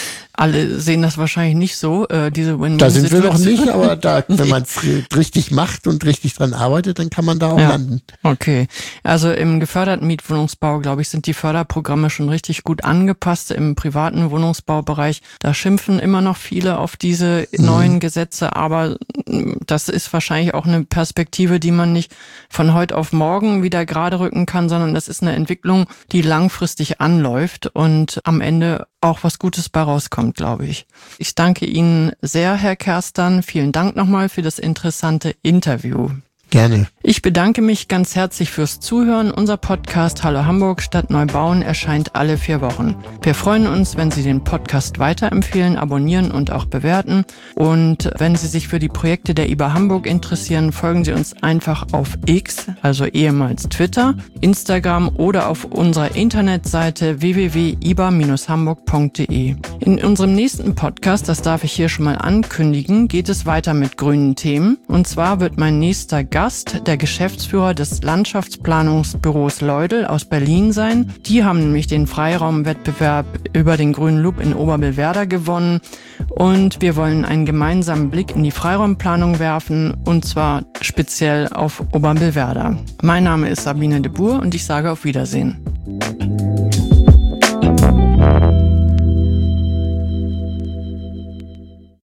alle sehen das wahrscheinlich nicht so, diese Win-Win-Situation. Da sind wir noch nicht, aber wenn man es richtig macht und richtig dran arbeitet, dann kann man da auch landen. Okay, also im geförderten Mietwohnungsbau, glaube ich, sind die Förderprogramme schon richtig gut angepasst. Im privaten Wohnungsbaubereich, da schimpfen immer noch viele auf diese neuen Gesetze, aber das ist wahrscheinlich auch eine Perspektive, die man nicht von heute auf morgen wieder gerade rücken kann, sondern das ist eine Entwicklung, die langfristig anläuft und am Ende auch was Gutes bei rauskommt, glaube ich. Ich danke Ihnen sehr, Herr Kerstan. Vielen Dank nochmal für das interessante Interview. Gerne. Ich bedanke mich ganz herzlich fürs Zuhören. Unser Podcast Hallo Hamburg Stadt Neubauen erscheint alle 4 Wochen. Wir freuen uns, wenn Sie den Podcast weiterempfehlen, abonnieren und auch bewerten. Und wenn Sie sich für die Projekte der IBA Hamburg interessieren, folgen Sie uns einfach auf X, also ehemals Twitter, Instagram oder auf unserer Internetseite www.iba-hamburg.de. In unserem nächsten Podcast, das darf ich hier schon mal ankündigen, geht es weiter mit grünen Themen. Und zwar wird mein nächster Gast der Geschäftsführer des Landschaftsplanungsbüros Leudel aus Berlin sein. Die haben nämlich den Freiraumwettbewerb über den grünen Loop in Oberbillwerder gewonnen und wir wollen einen gemeinsamen Blick in die Freiraumplanung werfen und zwar speziell auf Oberbillwerder. Mein Name ist Sabine de Boer und ich sage auf Wiedersehen.